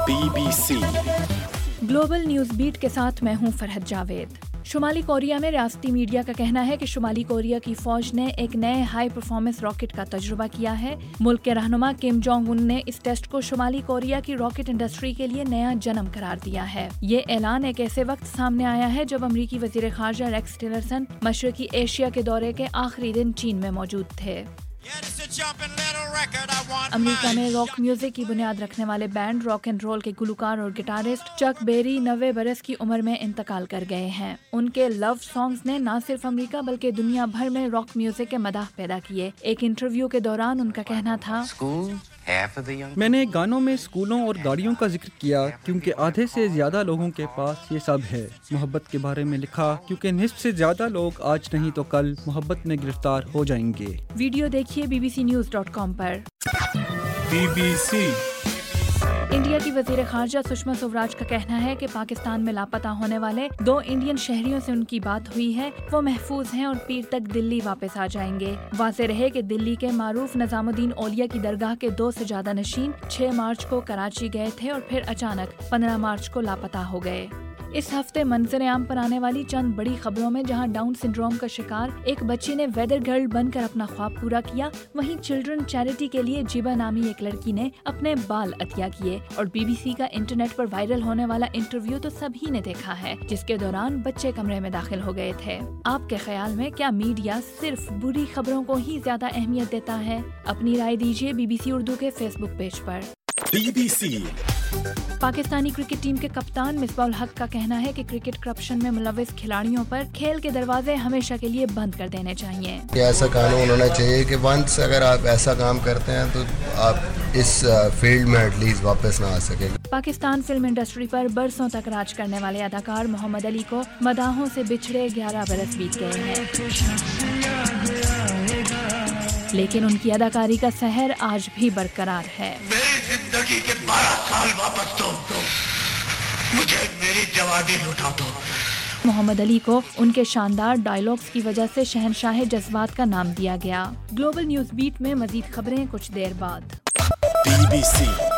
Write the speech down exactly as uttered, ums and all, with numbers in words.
Be B C global news beat کے ساتھ میں ہوں فرحت جاوید۔ شمالی کوریا میں ریاستی میڈیا کا کہنا ہے کہ شمالی کوریا کی فوج نے ایک نئے ہائی پرفارمنس راکٹ کا تجربہ کیا ہے۔ ملک کے رہنما کم جونگ ان نے اس ٹیسٹ کو شمالی کوریا کی راکٹ انڈسٹری کے لیے نیا جنم قرار دیا ہے۔ یہ اعلان ایک ایسے وقت سامنے آیا ہے جب امریکی وزیر خارجہ ریکس ٹیلرسن مشرقی ایشیا کے دورے کے آخری دن چین میں موجود تھے۔ امریکہ میں راک میوزک کی بنیاد رکھنے والے بینڈ راک اینڈ رول کے گلوکار اور گٹارسٹ چک بیری نوے برس کی عمر میں انتقال کر گئے ہیں۔ ان کے لو سانگز نے نہ صرف امریکہ بلکہ دنیا بھر میں راک میوزک کے مداح پیدا کیے۔ ایک انٹرویو کے دوران ان کا کہنا تھا، میں نے گانوں میں اسکولوں اور گاڑیوں کا ذکر کیا کیونکہ آدھے سے زیادہ لوگوں کے پاس یہ سب ہے۔ محبت کے بارے میں لکھا کیونکہ نصف سے زیادہ لوگ آج نہیں تو کل محبت میں گرفتار ہو جائیں گے۔ ویڈیو دیکھیے B B C news dot com پر۔ بی بی سی انڈیا کی وزیر خارجہ سشما سوراج کا کہنا ہے کہ پاکستان میں لاپتہ ہونے والے دو انڈین شہریوں سے ان کی بات ہوئی ہے، وہ محفوظ ہیں اور پیر تک دلی واپس آ جائیں گے۔ واضح رہے کہ دلی کے معروف نظام الدین اولیا کی درگاہ کے دو سجادہ نشین چھ مارچ کو کراچی گئے تھے اور پھر اچانک پندرہ مارچ کو لاپتہ ہو گئے۔ اس ہفتے منظر عام پر آنے والی چند بڑی خبروں میں جہاں ڈاؤن سنڈروم کا شکار ایک بچی نے ویدر گرل بن کر اپنا خواب پورا کیا، وہیں چلڈرن چیریٹی کے لیے جیبا نامی ایک لڑکی نے اپنے بال عطیہ کیے، اور بی بی سی کا انٹرنیٹ پر وائرل ہونے والا انٹرویو تو سبھی نے دیکھا ہے جس کے دوران بچے کمرے میں داخل ہو گئے تھے۔ آپ کے خیال میں کیا میڈیا صرف بری خبروں کو ہی زیادہ اہمیت دیتا ہے؟ اپنی رائے دیجیے بی بی سی اردو کے فیس بک پیج پر۔ B B C Pakistani cricket team کے کپتان مصباح الحق کا کہنا ہے کہ کرکٹ کرپشن میں ملوث کھلاڑیوں پر کھیل کے دروازے ہمیشہ کے لیے بند کر دینے چاہیے۔ ایسا قانون ہونا چاہیے کہ ونس اگر آپ ایسا کام کرتے ہیں تو آپ اس فیلڈ میں ایٹ لیسٹ واپس نہ آ سکیں۔ پاکستان فلم انڈسٹری پر برسوں تک راج کرنے والے اداکار محمد علی کو مداحوں سے بچھڑے گیارہ برس بیت گئے ہیں، لیکن ان کی اداکاری کا سحر آج بھی برقرار ہے۔ میری زندگی کے بارہ سال واپس دو، مجھے میری جوانی لوٹا دو۔ محمد علی کو ان کے شاندار ڈائیلاگز کی وجہ سے شہنشاہ جذبات کا نام دیا گیا۔ گلوبل نیوز بیٹ میں مزید خبریں کچھ دیر بعد۔ Be B C